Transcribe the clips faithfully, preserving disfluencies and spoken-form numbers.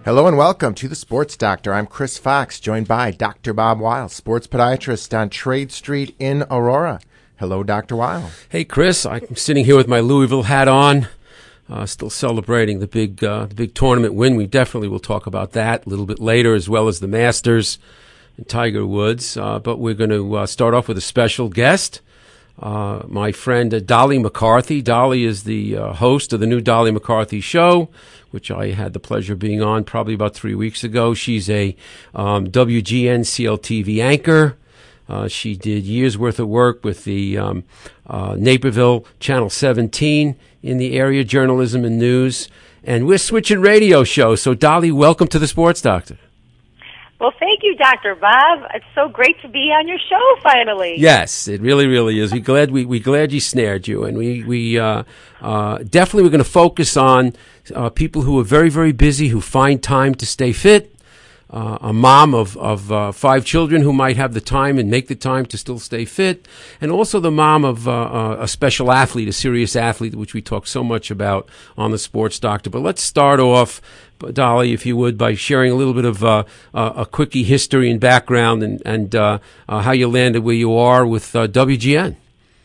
Hello and welcome to the Sports Doctor. I'm Chris Fox, joined by Doctor Bob Weil, sports podiatrist on Trade Street in Aurora. Hello, Doctor Weil. Hey, Chris. I'm sitting here with my Louisville hat on, uh, still celebrating the big, uh, the big tournament win. We definitely will talk about that a little bit later, as well as the Masters and Tiger Woods. Uh, but we're going to uh, start off with a special guest. Uh, my friend uh, Dolly McCarthy. Dolly is the uh, host of the new Dolly McCarthy Show, which I had the pleasure of being on probably about three weeks ago. She's a um, W G N C L T V anchor. Uh, she did years worth of work with the um, uh, Naperville Channel seventeen in the area, journalism and news. And we're switching radio shows. So, Dolly, welcome to the Sports Doctor. Well, thank you, Doctor Bob. It's so great to be on your show finally. Yes, it really, really is. We glad we we glad you snared you, and we we uh, uh, definitely we're going to focus on uh, people who are very, very busy, who find time to stay fit. Uh, a mom of of uh, five children who might have the time and make the time to still stay fit, and also the mom of uh, uh, a special athlete, a serious athlete, which we talk so much about on the Sports Doctor. But let's start off, Dolly, if you would, by sharing a little bit of uh, uh, a quickie history and background, and and uh, uh, how you landed where you are with uh, W G N.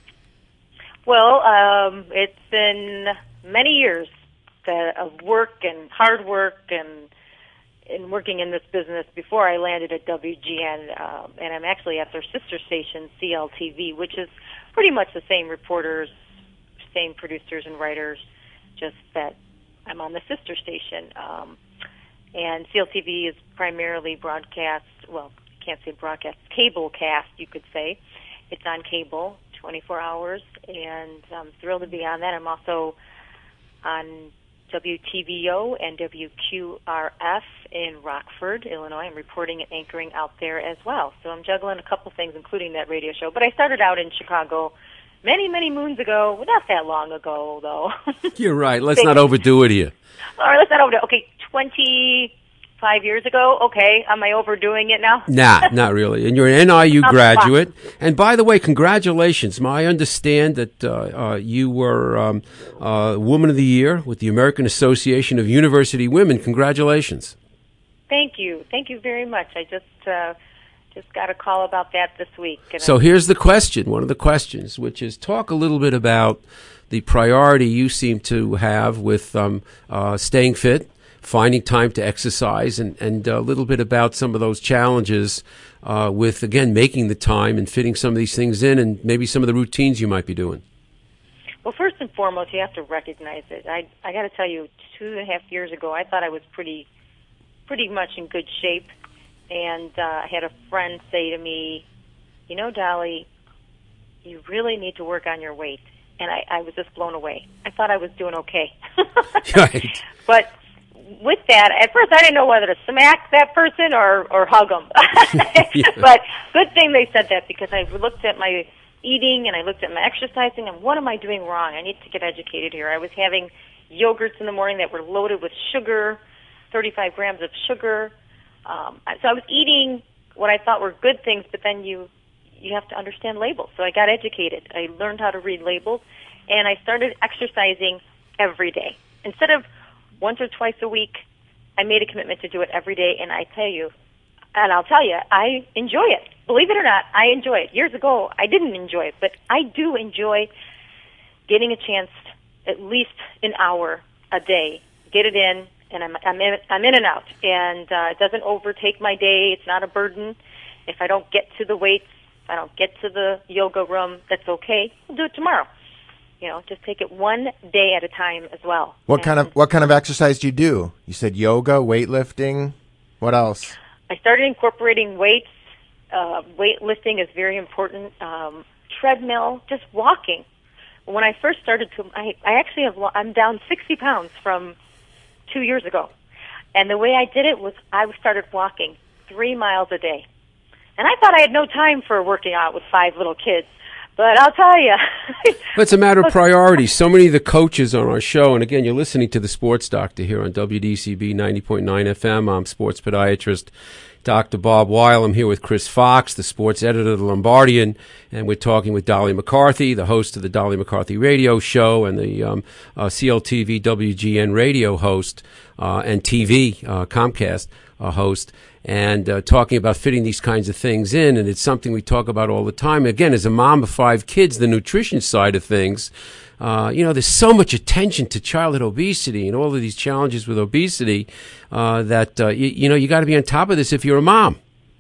Well, um, it's been many years that, of work and hard work and. in working in this business before I landed at W G N, uh, and I'm actually at their sister station, C L T V, which is pretty much the same reporters, same producers and writers, just that I'm on the sister station. Um, and C L T V is primarily broadcast, well, I can't say broadcast, cable cast, you could say. It's on cable, twenty-four hours, and I'm thrilled to be on that. I'm also on W T V O and W Q R F in Rockford, Illinois. I'm reporting and anchoring out there as well. So I'm juggling a couple things, including that radio show. But I started out in Chicago many, many moons ago. Well, not that long ago, though. You're right. Let's not overdo it here. All right, let's not overdo it. Okay, twenty-five years ago. Okay, am I overdoing it now? Nah, not really. And you're an N I U graduate. And by the way, congratulations. I understand that uh, uh, you were um, uh, Woman of the Year with the American Association of University Women. Congratulations. Thank you. Thank you very much. I just uh, just got a call about that this week. And so I'm- here's the question, one of the questions, which is talk a little bit about the priority you seem to have with um, uh, staying fit, finding time to exercise, and, and a little bit about some of those challenges uh, with, again, making the time and fitting some of these things in, and maybe some of the routines you might be doing. Well, first and foremost, you have to recognize it. I I got to tell you, two and a half years ago, I thought I was pretty pretty much in good shape, and uh, I had a friend say to me, you know, Dolly, you really need to work on your weight. And I, I was just blown away. I thought I was doing okay. Right. But with that, at first I didn't know whether to smack that person or, or hug them. Yeah. But good thing they said that, because I looked at my eating and I looked at my exercising, and what am I doing wrong? I need to get educated here. I was having yogurts in the morning that were loaded with sugar, thirty-five grams of sugar. Um, so I was eating what I thought were good things, but then you you have to understand labels. So I got educated. I learned how to read labels, and I started exercising every day. Instead of once or twice a week, I made a commitment to do it every day, and I tell you, and I'll tell you, I enjoy it. Believe it or not, I enjoy it. Years ago, I didn't enjoy it, but I do enjoy getting a chance, at least an hour a day, get it in, and I'm I'm in, I'm in and out, and uh, it doesn't overtake my day. It's not a burden. If I don't get to the weights, if I don't get to the yoga room, that's okay. I'll do it tomorrow. You know, just take it one day at a time as well. What and kind of what kind of exercise do you do? You said yoga, weightlifting. What else? I started incorporating weights. Uh, weightlifting is very important. Um, treadmill, just walking. When I first started to, I, I actually have, I'm down sixty pounds from two years ago. And the way I did it was I started walking three miles a day. And I thought I had no time for working out with five little kids. But I'll tell you. It's a matter of priorities. So many of the coaches on our show, and again, you're listening to the Sports Doctor here on W D C B ninety point nine F M. I'm sports podiatrist Doctor Bob Weil. I'm here with Chris Fox, the sports editor of the Lombardian, and we're talking with Dolly McCarthy, the host of the Dolly McCarthy Radio Show and the um, uh, C L T V W G N radio host uh, and T V uh, Comcast uh, host, and uh, talking about fitting these kinds of things in. And it's something we talk about all the time. Again, as a mom of five kids, the nutrition side of things, uh, you know, there's so much attention to childhood obesity and all of these challenges with obesity uh, that, uh, you, you know, you got to be on top of this if you're a mom.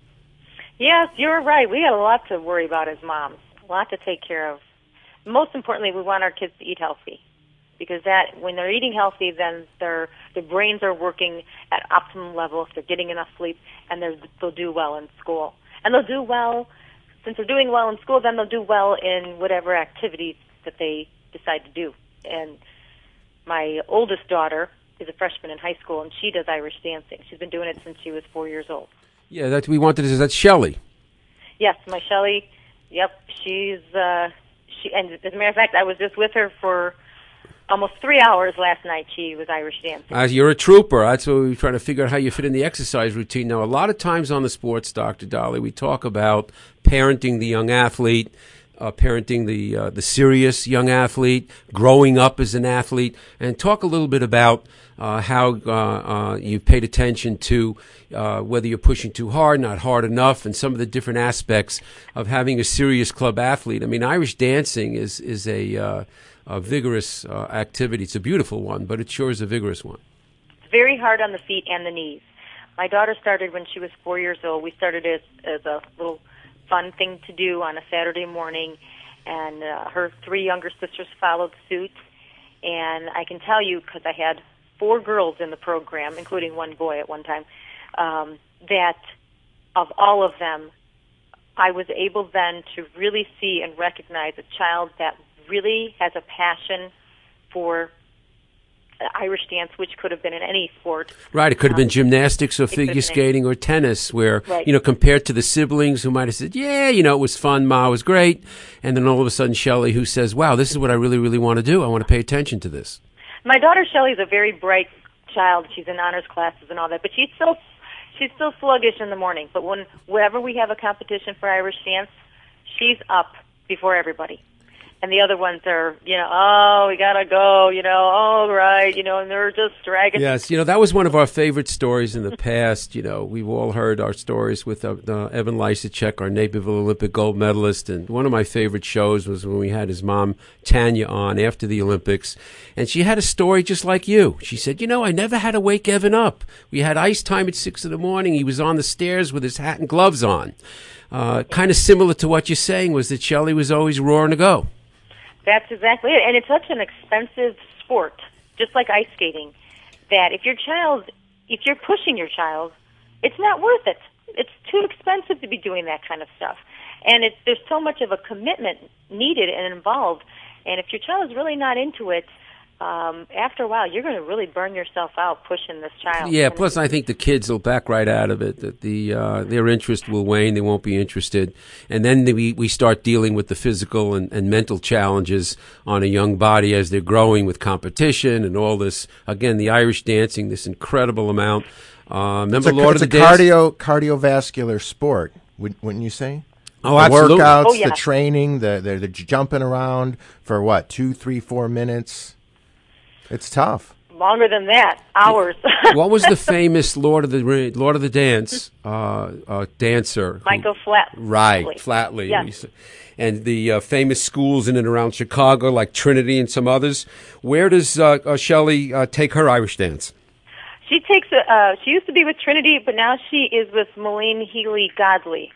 Yes, you're right. We got a lot to worry about as moms, a lot to take care of. Most importantly, we want our kids to eat healthy, because that when they're eating healthy, then their their brains are working at optimum level if they're getting enough sleep, and they're, they'll do well in school. And they'll do well, since they're doing well in school, then they'll do well in whatever activities that they decide to do. And my oldest daughter is a freshman in high school, and she does Irish dancing. She's been doing it since she was four years old. Yeah, that we wanted to. That's Shelley. Yes, my Shelley. Yep, she's. Uh, she and as a matter of fact, I was just with her for almost three hours last night. She was Irish dancing. Uh, you're a trooper. That's what we were trying to figure out how you fit in the exercise routine. Now, a lot of times on the Sports Doctor, Dolly, we talk about parenting the young athlete, uh, parenting the uh, the serious young athlete, growing up as an athlete, and talk a little bit about uh, how uh, uh, you've paid attention to uh, whether you're pushing too hard, not hard enough, and some of the different aspects of having a serious club athlete. I mean, Irish dancing is is a uh, a vigorous uh, activity. It's a beautiful one, but it sure is a vigorous one. It's very hard on the feet and the knees. My daughter started when she was four years old. We started as, as a little fun thing to do on a Saturday morning, and uh, her three younger sisters followed suit. And I can tell you, because I had four girls in the program, including one boy at one time, um, that of all of them, I was able then to really see and recognize a child that really has a passion for Irish dance, which could have been in any sport. Right, it could have um, been gymnastics or figure skating or tennis, where, right. you know, compared to the siblings who might have said, yeah, you know, it was fun, Ma, it was great, and then all of a sudden Shelley, who says, wow, this is what I really, really want to do. I want to pay attention to this. My daughter Shelley's a very bright child. She's in honors classes and all that, but she's still she's still sluggish in the morning. But when whenever we have a competition for Irish dance, she's up before everybody. And the other ones are, you know, oh, we gotta go, you know, all right, you know, and they're just dragging. Yes, you know, that was one of our favorite stories in the past. You know, we've all heard our stories with uh, uh, Evan Lysacek, our Naperville Olympic gold medalist. And one of my favorite shows was when we had his mom, Tanya, on after the Olympics. And she had a story just like you. She said, you know, I never had to wake Evan up. We had ice time at six in the morning. He was on the stairs with his hat and gloves on. Uh, kind of similar to what you're saying was that Shelley was always roaring to go. That's exactly it. And it's such an expensive sport, just like ice skating, that if your child, if you're pushing your child, it's not worth it. It's too expensive to be doing that kind of stuff. And it's, there's so much of a commitment needed and involved. And if your child is really not into it, um, after a while, you're going to really burn yourself out pushing this child. Yeah, and plus I think the kids will back right out of it. That the uh, their interest will wane. They won't be interested. And then we, we start dealing with the physical and, and mental challenges on a young body as they're growing with competition and all this. Again, the Irish dancing, this incredible amount. Uh, remember it's a, Lord it's of the a Dance? cardio, cardiovascular sport, wouldn't you say? Oh, the absolutely. workouts, Oh, yeah. the training, the, the, the jumping around for what, two, three, four minutes? It's tough. longer than that, hours. What was the famous Lord of the Ring, Lord of the Dance uh, uh, dancer? who- Michael Flat. Right, Flatley. Flatley. Yes. And the uh, famous schools in and around Chicago, like Trinity and some others. Where does uh, uh, Shelley uh, take her Irish dance? She takes a, uh, she used to be with Trinity, but now she is with Moline Healy Godley.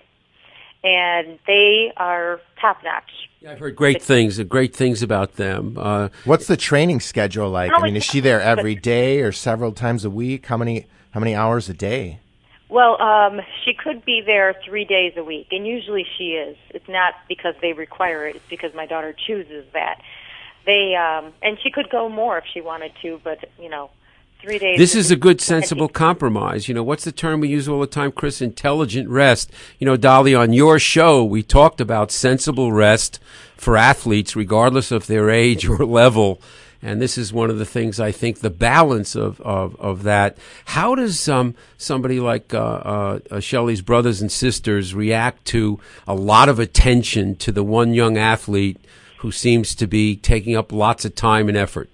And they are top notch. Yeah, I've heard great things, uh, great things about them. Uh, What's the training schedule like? Not I mean, like- is she there every but- day or several times a week? How many how many hours a day? Well, um, she could be there three days a week, and usually she is. It's not because they require it; it's because my daughter chooses that. They um, and she could go more if she wanted to, but you know, three days. This is a good, plenty. sensible compromise. You know, what's the term we use all the time, Chris? Intelligent rest. You know, Dolly, on your show, we talked about sensible rest for athletes, regardless of their age or level. And this is one of the things, I think, the balance of, of, of that. How does um, somebody like uh, uh, Shelley's brothers and sisters react to a lot of attention to the one young athlete who seems to be taking up lots of time and effort?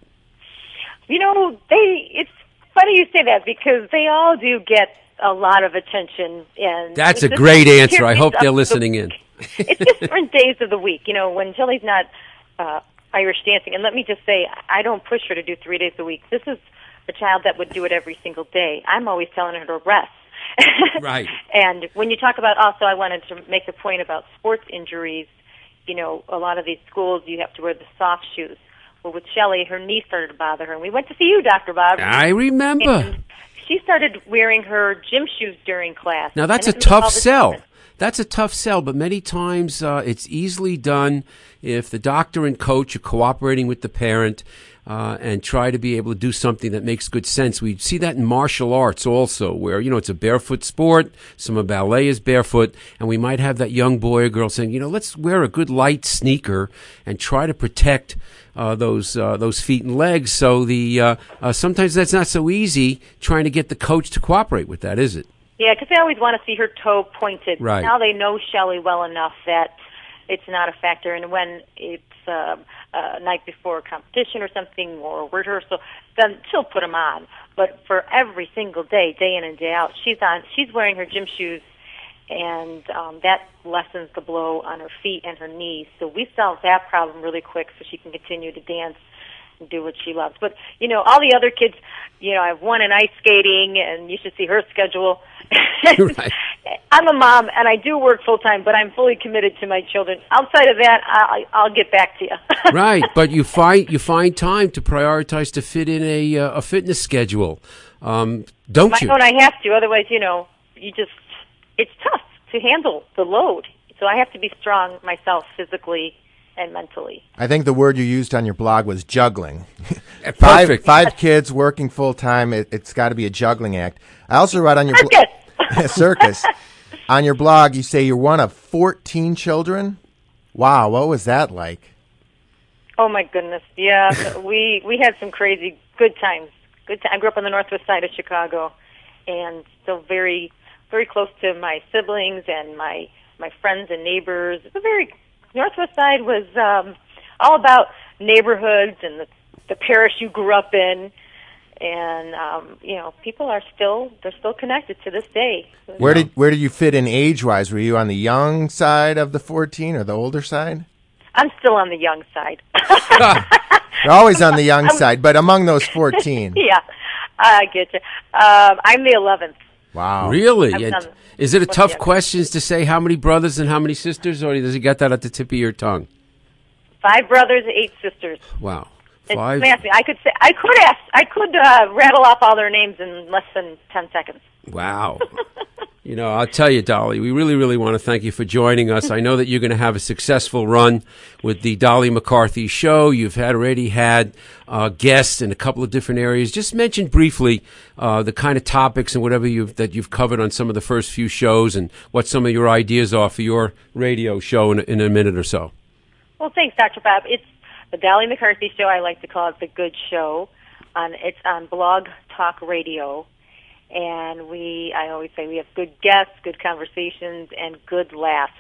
You know, they. It's funny you say that because they all do get a lot of attention. And that's a great answer. I hope they're listening in. It's just different days of the week. You know, when Shelley's not uh, Irish dancing, and let me just say, I don't push her to do three days a week. This is a child that would do it every single day. I'm always telling her to rest. Right. And when you talk about, also, I wanted to make the point about sports injuries. You know, a lot of these schools, you have to wear the soft shoes. Well, with Shelley, her knee started to bother her, and we went to see you, Doctor Bob. I remember. And she started wearing her gym shoes during class. Now, that's a tough sell. That's a tough sell, but many times uh, it's easily done if the doctor and coach are cooperating with the parent uh, and try to be able to do something that makes good sense. We see that in martial arts also, where, you know, it's a barefoot sport. Some of ballet is barefoot, and we might have that young boy or girl saying, you know, let's wear a good light sneaker and try to protect uh, those uh, those feet and legs. So the uh, uh, sometimes that's not so easy trying to get the coach to cooperate with that, is it? Yeah, because they always want to see her toe pointed. Right. Now they know Shelley well enough that it's not a factor. And when it's uh, a night before a competition or something or a rehearsal, then she'll put them on. But for every single day, day in and day out, she's on. She's wearing her gym shoes, and um, that lessens the blow on her feet and her knees. So we solved that problem really quick, so she can continue to dance and do what she loves. But you know, all the other kids, you know, I have one in ice skating, and you should see her schedule. Right. I'm a mom, and I do work full time, but I'm fully committed to my children. Outside of that, I'll, I'll get back to you. Right, but you find you find time to prioritize to fit in a uh, a fitness schedule, um, don't my you? own, I have to. Otherwise, you know, you just it's tough to handle the load. So I have to be strong myself, physically and mentally. I think the word you used on your blog was juggling. Perfect. Five, five kids working full time. It, it's got to be a juggling act. I also read on your Circus. Blo- circus. On your blog, you say you're one of fourteen children. Wow, what was that like? Oh my goodness, yeah. we we had some crazy good times. Good. T- I grew up on the northwest side of Chicago, and still very very close to my siblings and my my friends and neighbors. The very northwest side was um, all about neighborhoods and the, the parish you grew up in. And um, you know, people are still they're still connected to this day. Where did where did you fit in age wise? Were you on the young side of the fourteen or the older side? I'm still on the young side. You're always on the young side, but among those fourteen. Yeah, I get you. Um, I'm the eleventh. Wow, really? I've And done- is it a What's tough the- question to say how many brothers and how many sisters, or does it get that at the tip of your tongue? Five brothers, eight sisters. Wow, It's five. massive. I could say I could ask I could uh, rattle off all their names in less than ten seconds. Wow. You know, I'll tell you, Dolly, we really, really want to thank you for joining us. I know that you're going to have a successful run with the Dolly McCarthy Show. You've had already had uh, guests in a couple of different areas. Just mention briefly uh, the kind of topics and whatever you've, that you've covered on some of the first few shows and what some of your ideas are for your radio show in, in a minute or so. Well, thanks, Doctor Bob. It's the Dolly McCarthy Show. I like to call it the Good Show. On it's on Blog Talk Radio. And we, I always say we have good guests, good conversations, and good laughs.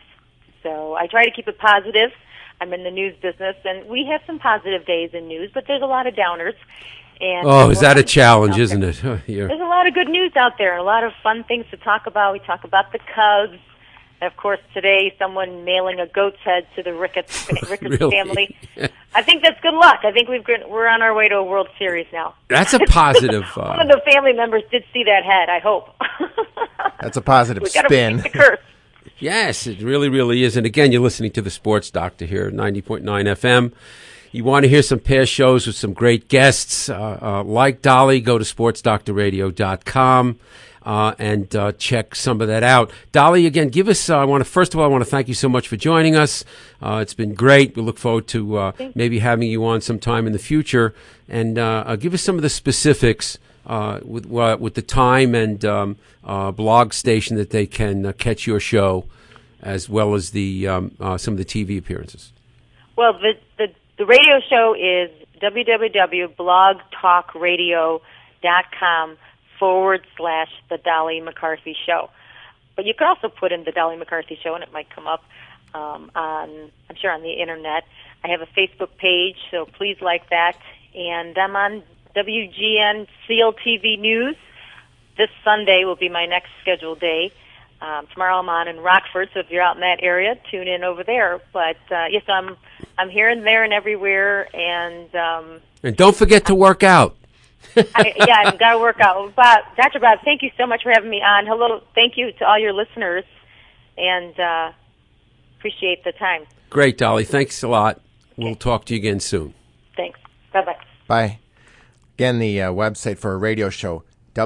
So I try to keep it positive. I'm in the news business, and we have some positive days in news, but there's a lot of downers. And Oh, is that a challenge, isn't it? You're- There's a lot of good news out there, a lot of fun things to talk about. We talk about the Cubs. And of course, today, someone nailing a goat's head to the Ricketts, Ricketts Really? family. I think that's good luck. I think we've got, we're on our way to a World Series now. That's a positive. Uh, One of the family members did see that head, I hope. That's a positive we gotta spin. break the curse. Yes, it really, really is. And again, you're listening to the Sports Doctor here at ninety point nine F M. You want to hear some past shows with some great guests uh, uh, like Dolly, go to sports doctor radio dot com. Uh, and uh, check some of that out. Dolly, again, give us, uh, I want to, first of all, I want to thank you so much for joining us. Uh, it's been great. We look forward to uh, maybe having you on sometime in the future. And uh, uh, give us some of the specifics uh, with uh, with the time and um, uh, blog station that they can uh, catch your show, as well as the um, uh, some of the T V appearances. Well, the, the, the radio show is www.blogtalkradio.com forward slash The Dolly McCarthy Show. But you could also put in The Dolly McCarthy Show, and it might come up um, on, I'm sure, on the Internet. I have a Facebook page, so please like that. And I'm on W G N C L T V News. This Sunday will be my next scheduled day. Um, tomorrow I'm on in Rockford, so if you're out in that area, tune in over there. But uh, yes, I'm I'm here and there and everywhere, and um, and don't forget to work out. I, yeah, I've got to work out. Bob, Doctor Bob, thank you so much for having me on. Hello, thank you to all your listeners, and uh, appreciate the time. Great, Dolly. Thanks a lot. Okay. We'll talk to you again soon. Thanks. Bye bye. Bye. Again, the uh, website for a radio show.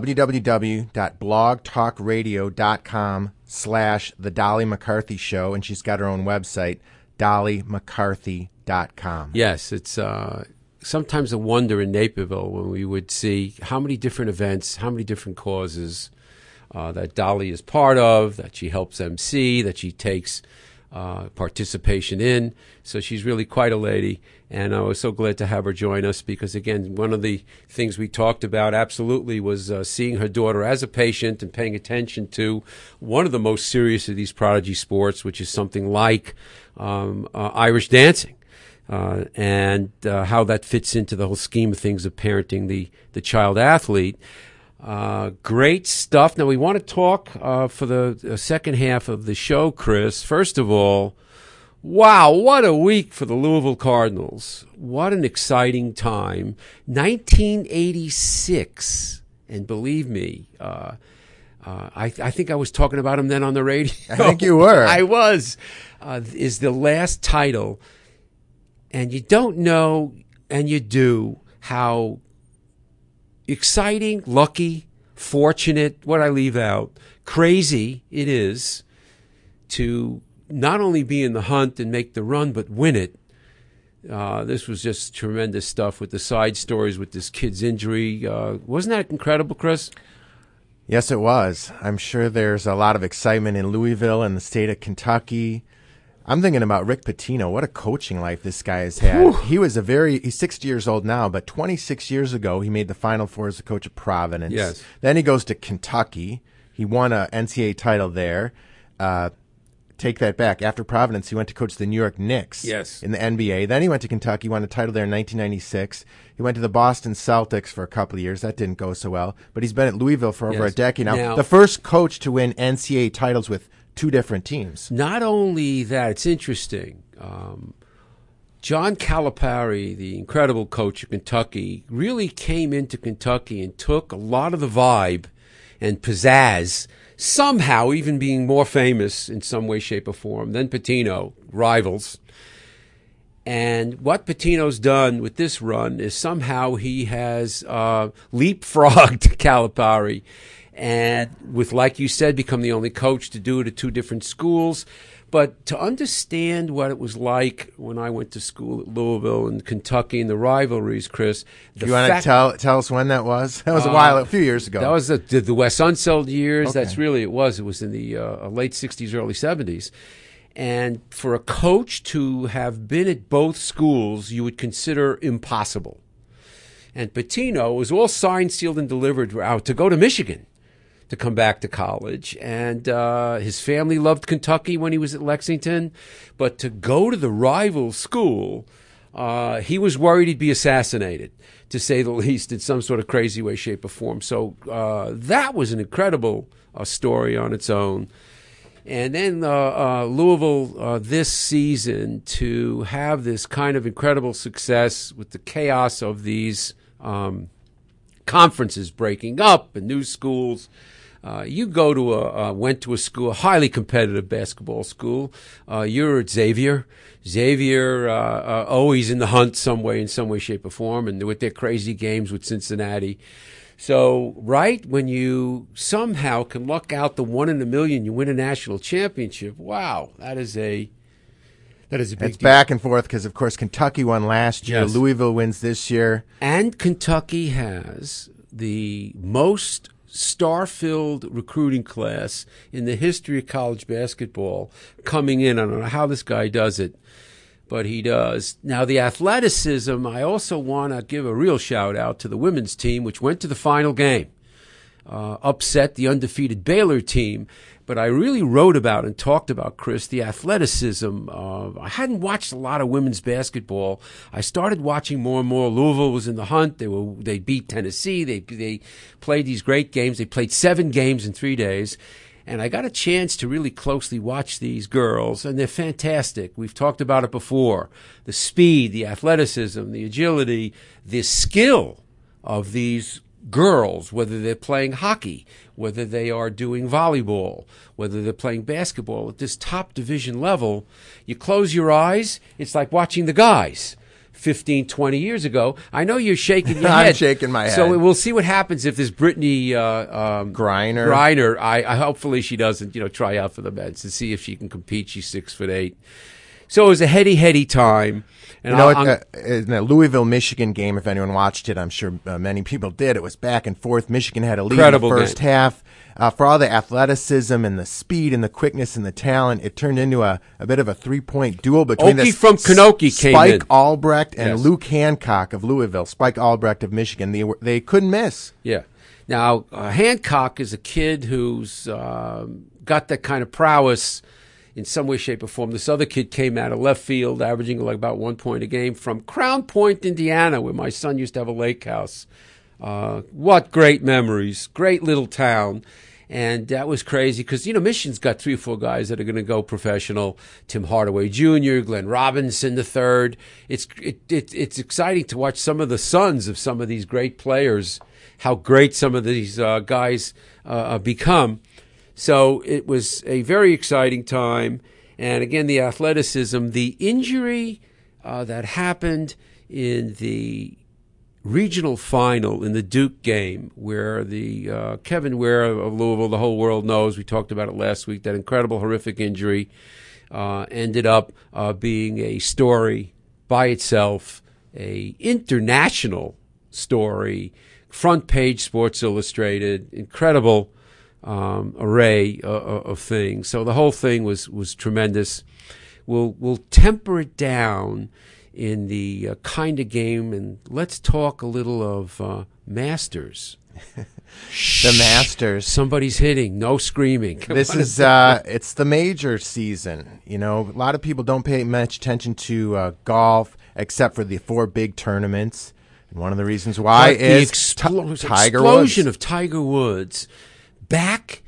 www.blogtalkradio.com slash The Dolly McCarthy Show, and she's got her own website, dolly mccarthy dot com. Yes, it's uh, sometimes a wonder in Naperville when we would see how many different events, how many different causes uh, that Dolly is part of, that she helps M C, that she takes uh, participation in. So she's really quite a lady. And I was so glad to have her join us because, again, one of the things we talked about absolutely was uh, seeing her daughter as a patient and paying attention to one of the most serious of these prodigy sports, which is something like um, uh, Irish dancing, uh, and uh, how that fits into the whole scheme of things of parenting the, the child athlete. Uh, great stuff. Now, we want to talk uh, for the uh, second half of the show, Chris. First of all, wow, what a week for the Louisville Cardinals. What an exciting time. nineteen eighty-six, and believe me, uh, uh, I, I think I was talking about him then on the radio. I think you were. I was. Uh, is the last title. And you don't know, and you do, how exciting, lucky, fortunate, what I leave out, crazy it is to not only be in the hunt and make the run, but win it. Uh, this was just tremendous stuff with the side stories with this kid's injury. Uh, wasn't that incredible, Chris? Yes, it was. I'm sure there's a lot of excitement in Louisville and the state of Kentucky. I'm thinking about Rick Pitino. What a coaching life this guy has had. Whew. He was a very, he's sixty years old now, but twenty-six years ago, he made the Final Four as the coach of Providence. Yes. Then he goes to Kentucky. He won a N C double A title there. Uh, Take that back. After Providence, he went to coach the New York Knicks yes. in the N B A. Then he went to Kentucky, won a title there in nineteen ninety-six. He went to the Boston Celtics for a couple of years. That didn't go so well. But he's been at Louisville for over yes. a decade now. now. The first coach to win N C double A titles with two different teams. Not only that, it's interesting. Um, John Calipari, the incredible coach of Kentucky, really came into Kentucky and took a lot of the vibe and pizzazz, somehow even being more famous in some way, shape, or form than Pitino, rivals. And what Pitino's done with this run is somehow he has uh, leapfrogged Calipari and with, like you said, become the only coach to do it at two different schools. But to understand what it was like when I went to school at Louisville and Kentucky and the rivalries, Chris. Do you want to tell tell us when that was? That was a while, uh, a few years ago. That was the, the Wes Unseld years. Okay. That's really, it was. It was in the uh, late sixties, early seventies. And for a coach to have been at both schools, you would consider impossible. And Pitino was all signed, sealed, and delivered out to go to Michigan to come back to college. And uh, his family loved Kentucky when he was at Lexington. But to go to the rival school, uh, he was worried he'd be assassinated, to say the least, in some sort of crazy way, shape, or form. So uh, that was an incredible uh, story on its own. And then uh, uh, Louisville uh, this season to have this kind of incredible success with the chaos of these um, conferences breaking up and new schools. Uh, you go to a uh, went to a school, a highly competitive basketball school. Uh, you're at Xavier. Xavier uh, uh, always in the hunt some way, in some way, shape, or form, and with their crazy games with Cincinnati. So, right when you somehow can luck out the one in a million, you win a national championship. Wow, that is a that is a big It's deal. back and forth because, of course, Kentucky won last year. Yes. Louisville wins this year. And Kentucky has the most star-filled recruiting class in the history of college basketball coming in. I don't know how this guy does it. but he does. Now, the athleticism, I also want to give a real shout-out to the women's team, which went to the final game, uh, upset the undefeated Baylor team. But I really wrote about and talked about, Chris, the athleticism. Uh, I hadn't watched a lot of women's basketball. I started watching more and more. Louisville was in the hunt. They were they beat Tennessee. They they played these great games. They played seven games in three days. And I got a chance to really closely watch these girls, and they're fantastic. We've talked about it before. The speed, the athleticism, the agility, the skill of these girls, whether they're playing hockey, whether they are doing volleyball, whether they're playing basketball at this top division level. You close your eyes, it's like watching the guys fifteen, twenty years ago. I know you're shaking your head. I'm shaking my head. So we'll see what happens if this Brittany uh, um, Griner. Griner, I, I hopefully she doesn't, you know, try out for the Mets to see if she can compete. She's six foot eight. So it was a heady, heady time. And you know, I'll, uh, in the Louisville-Michigan game, if anyone watched it, I'm sure uh, many people did. It was back and forth. Michigan had a lead in the first game. half. Uh, for all the athleticism and the speed and the quickness and the talent, it turned into a, a bit of a three-point duel between Okie the from Kanoki came Spike in. Albrecht and Yes. Luke Hancock of Louisville. Spike Albrecht of Michigan. They were, they couldn't miss. Yeah. Now, uh, Hancock is a kid who's uh, got that kind of prowess in some way, shape, or form. This other kid came out of left field, averaging like about one point a game from Crown Point, Indiana, where my son used to have a lake house. Uh, what great memories. Great little town. And that was crazy because, you know, Michigan's got three or four guys that are going to go professional. Tim Hardaway Junior, Glenn Robinson the third. It's, it, it, it's exciting to watch some of the sons of some of these great players, how great some of these uh, guys uh, become. So it was a very exciting time. And again, the athleticism, the injury uh, that happened in the regional final in the Duke game where the uh, Kevin Ware of Louisville, the whole world knows, we talked about it last week, that incredible, horrific injury uh, ended up uh, being a story by itself, a international story, front page Sports Illustrated, incredible Um, array uh, of things. So the whole thing was was tremendous. We'll we'll temper it down in the uh, kind of game, and let's talk a little of uh, Masters. The Masters. Somebody's hitting. No screaming. This is uh, it's the major season. You know, a lot of people don't pay much attention to uh, golf except for the four big tournaments. And one of the reasons why But is the explo- Ti- Tiger explosion Woods. of Tiger Woods. Back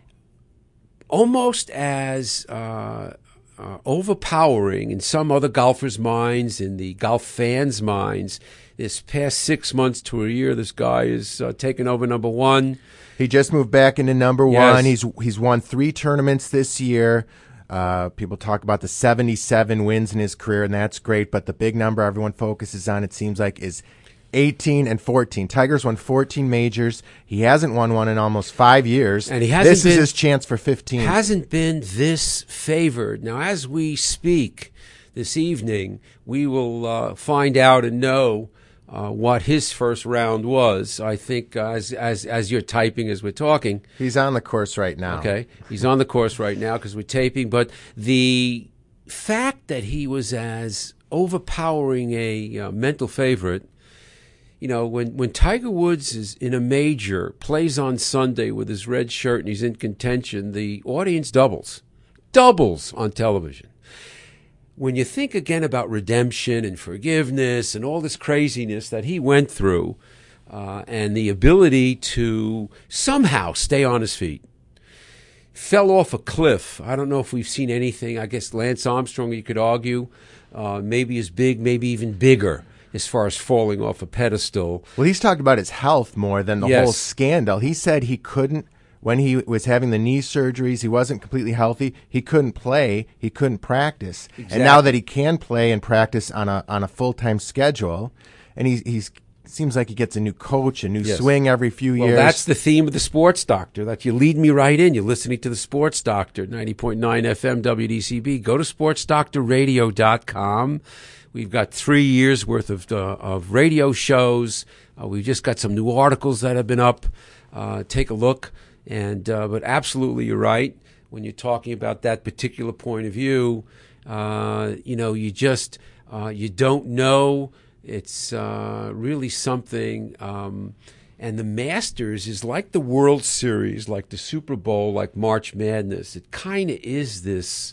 almost as uh, uh, overpowering in some other golfers' minds, in the golf fans' minds. This past six months to a year, this guy is uh, taking over number one. He just moved back into number Yes. one. He's he's won three tournaments this year. Uh, people talk about the seventy-seven wins in his career, and that's great. But the big number everyone focuses on, it seems like, is eighteen and fourteen. Tiger's won fourteen majors. He hasn't won one in almost five years. And he hasn't This been, is his chance for fifteen. Hasn't been this favored. Now, as we speak this evening, we will uh, find out and know uh, what his first round was. I think uh, as as as you're typing, as we're talking. He's on the course right now. Okay, he's on the course right now because we're taping. But the fact that he was as overpowering a uh, mental favorite. You know, when, when Tiger Woods is in a major, plays on Sunday with his red shirt and he's in contention, the audience doubles. Doubles on television. When you think again about redemption and forgiveness and all this craziness that he went through uh, and the ability to somehow stay on his feet, fell off a cliff. I don't know if we've seen anything. I guess Lance Armstrong, you could argue, uh, maybe as big, maybe even bigger, as far as falling off a pedestal. Well, he's talked about his health more than the Yes. whole scandal. He said he couldn't, when he was having the knee surgeries, he wasn't completely healthy. He couldn't play. He couldn't practice. Exactly. And now that he can play and practice on a on a full-time schedule, and he he's seems like he gets a new coach, a new Yes. swing every few Well, years. that's the theme of the Sports Doctor. That you lead me right in. You're listening to the Sports Doctor, ninety point nine F M W D C B. Go to sports doctor radio dot com. We've got three years worth of uh, of radio shows. Uh, we've just got some new articles that have been up. Uh, take a look. And uh, but absolutely, you're right when you're talking about that particular point of view. Uh, you know, you just uh, you don't know. It's uh, really something. Um, and the Masters is like the World Series, like the Super Bowl, like March Madness. It kind of is this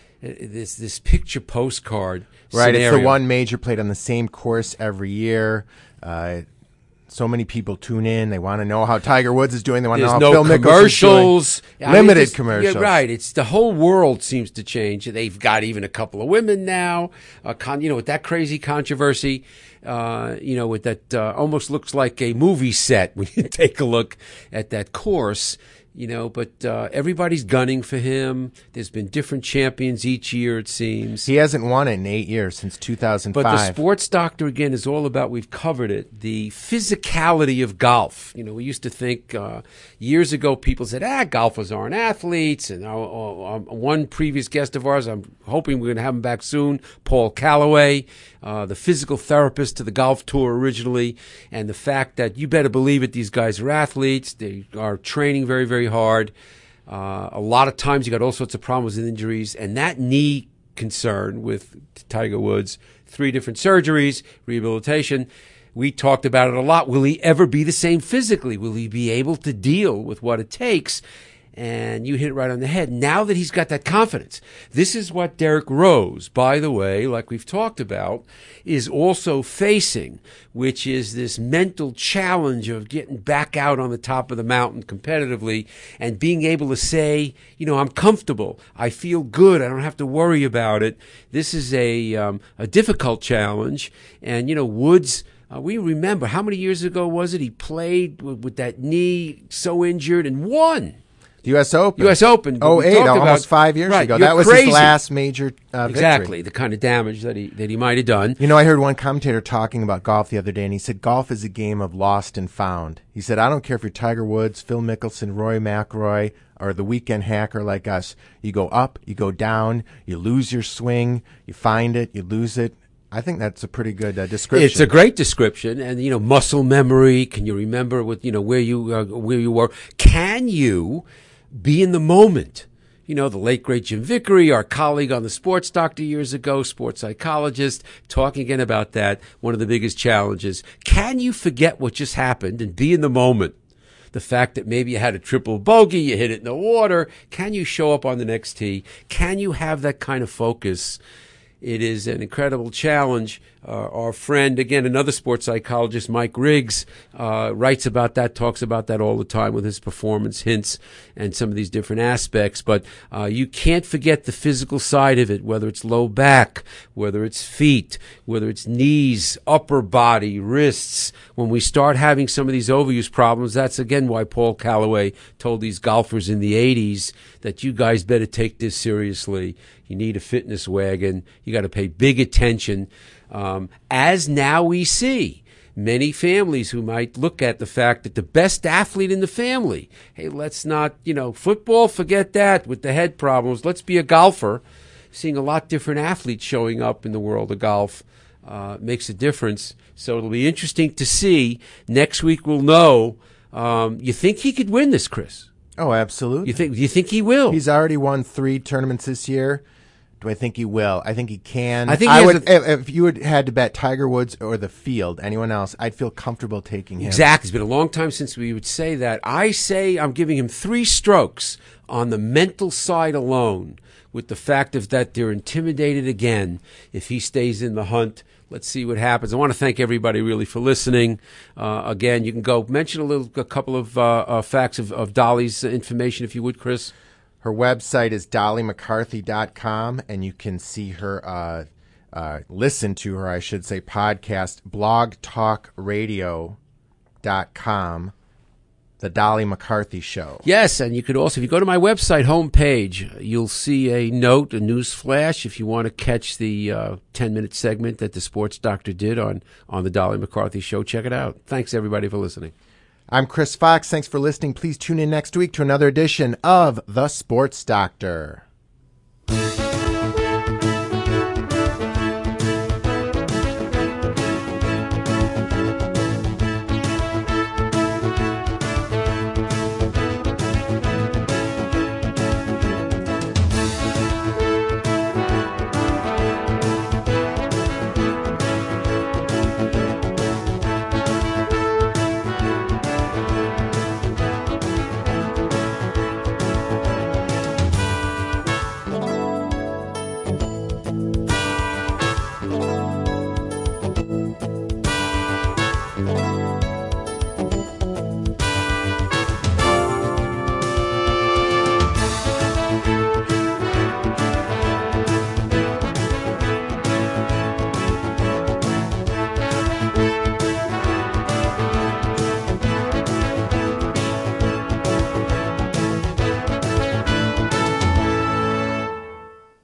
this this picture postcard Right, scenario. it's the one major played on the same course every year. Uh, so many people tune in. They want to know how Tiger Woods is doing. They want to There's know how no Phil Mickelson's commercials. doing. I mean, Limited just- commercials. Yeah, right. It's the whole world seems to change. They've got even a couple of women now. Uh, con, you know, with that crazy controversy, uh, you know, with that uh, almost looks like a movie set when you take a look at that course. You know, but uh, everybody's gunning for him. There's been different champions each year, it seems. He hasn't won it in eight years, since two thousand five. But the Sports Doctor, again, is all about, we've covered it, the physicality of golf. You know, we used to think uh, years ago, people said, ah, golfers aren't athletes. And uh, uh, one previous guest of ours, I'm hoping we're going to have him back soon, Paul Calloway, uh, the physical therapist to the golf tour originally. And the fact that you better believe it, these guys are athletes. They are training very, very hard. Uh, a lot of times you got all sorts of problems and injuries, and that knee concern with Tiger Woods, three different surgeries, rehabilitation. We talked about it a lot. Will he ever be the same physically? Will he be able to deal with what it takes? And you hit it right on the head. Now that he's got that confidence, this is what Derrick Rose, by the way, like we've talked about, is also facing, which is this mental challenge of getting back out on the top of the mountain competitively and being able to say, you know, I'm comfortable. I feel good. I don't have to worry about it. This is a, um, a difficult challenge. And, you know, Woods, Uh, we remember, how many years ago was it? He played with, with that knee so injured and won. The U S Open. U S Open. Oh, we eight, talked almost about- five years Right, ago. you're That was crazy. his last major uh, Exactly, victory. the kind of damage that he that he might have done. You know, I heard one commentator talking about golf the other day, and he said golf is a game of lost and found. He said, I don't care if you're Tiger Woods, Phil Mickelson, Rory McIlroy, or the weekend hacker like us. You go up, you go down, you lose your swing, you find it, you lose it. I think that's a pretty good uh, description. It's a great description, and you know, muscle memory. Can you remember what you know where you uh, where you were? Can you be in the moment? You know, the late great Jim Vickery, our colleague on the Sports Doctor years ago, sports psychologist, talking again about that. One of the biggest challenges. Can you forget what just happened and be in the moment? The fact that maybe you had a triple bogey, you hit it in the water. Can you show up on the next tee? Can you have that kind of focus? It is an incredible challenge. Uh, our friend, again, another sports psychologist, Mike Riggs, uh, writes about that, talks about that all the time with his performance hints and some of these different aspects. But uh, you can't forget the physical side of it, whether it's low back, whether it's feet, whether it's knees, upper body, wrists. When we start having some of these overuse problems, that's, again, why Paul Calloway told these golfers in the eighties that you guys better take this seriously. You need a fitness wagon. You got to pay big attention. Um, as now we see many families who might look at the fact that the best athlete in the family, hey, let's not, you know, football, forget that with the head problems. Let's be a golfer. Seeing a lot different athletes showing up in the world of golf uh, makes a difference. So it'll be interesting to see. Next week we'll know. Um, you think he could win this, Chris? Oh, absolutely. You think? Do you think he will? He's already won three tournaments this year. Do I think he will? I think he can. I think he I has would. a- if, if you had had to bet Tiger Woods or the field, anyone else, I'd feel comfortable taking him. Exactly. It's been a long time since we would say that. I say I'm giving him three strokes on the mental side alone, with the fact of that they're intimidated again if he stays in the hunt. Let's see what happens. I want to thank everybody really for listening. Uh, again, you can go mention a little, a couple of uh, uh, facts of, of Dolly's information, if you would, Chris. Her website is dolly mccarthy dot com, and you can see her, uh, uh, listen to her, I should say, podcast, blog talk radio dot com, The Dolly McCarthy Show. Yes, and you could also, if you go to my website homepage, you'll see a note, a news flash, if you want to catch the uh, ten-minute segment that the Sports Doctor did on, on The Dolly McCarthy Show. Check it out. Thanks, everybody, for listening. I'm Chris Fox. Thanks for listening. Please tune in next week to another edition of The Sports Doctor.